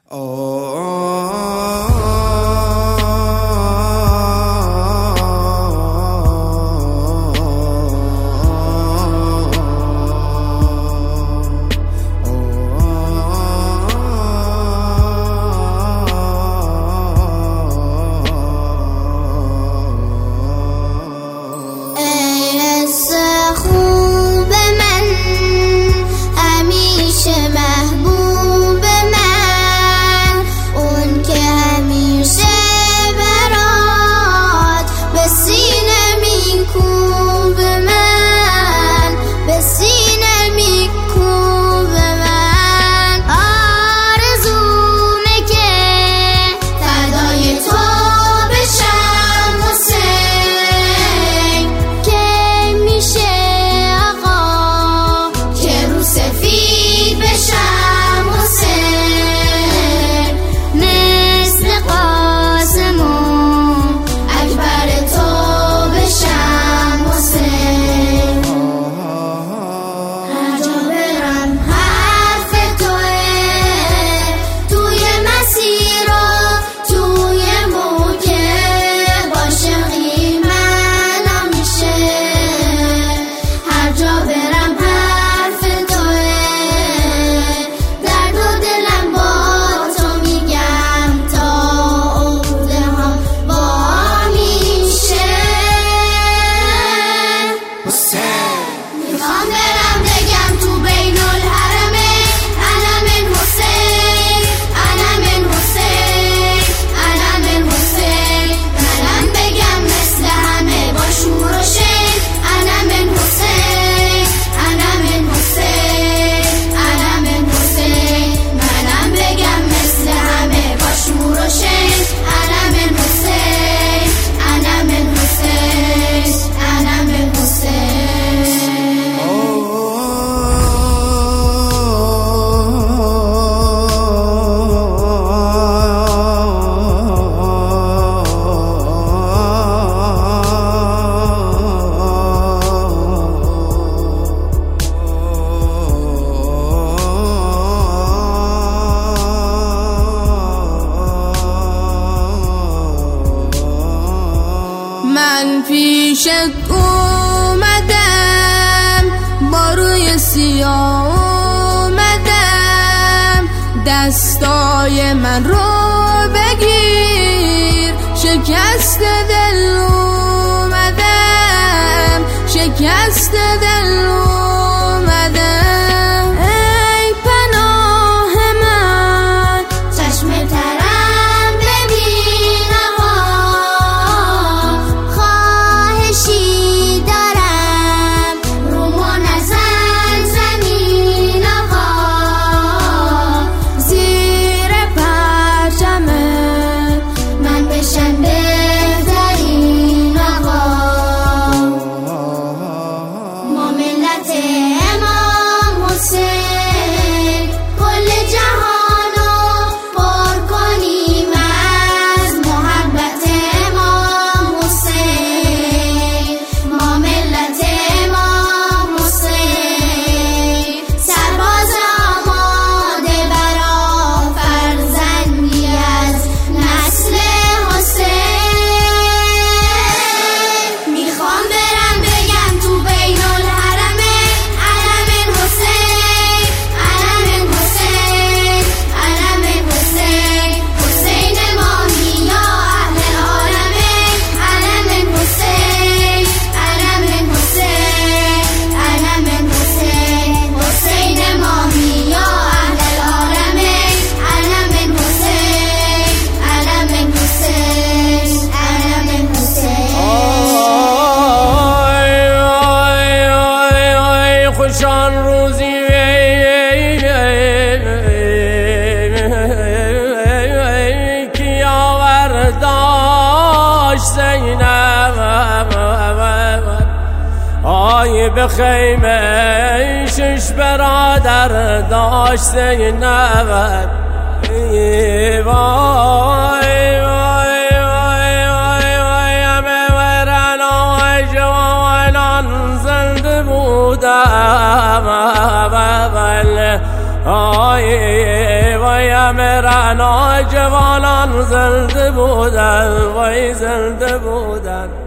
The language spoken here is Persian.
من پیشت اومدم با روی سیاه اومدم، دستای من رو بگیر، شکست دل اومدم، شکست دل اومدم. ای پناه من چشم ترم ببین آقا، خواهشی دارم رومو نزن زمین آقا، زیر پرچمت من بشم بهترین آقا. ما ملت امام حسین کل جهانو پر کنیم از محبت امام حسین. ما ملت امام حسین سرباز آماده برا فرزندی از نسل حسین. میخوام برم بگم تو بین الحرمین علم حسین، علم حسین، علم حسین، حسین امامی یا اهل العالمین. علم حسین، علم حسین، علم حسین، حسین امامی یا اهل العالمین. علم حسین، علم حسین، علم حسین. آی خوشان روزی کی آورداش زینب، آی به خیمه شش برادر داشت زینب. وای وای وای وای وای همه ورن آی جوانان زنده بودم. آی وای وای امیران جوانان زنده بودن، وای زنده بودن.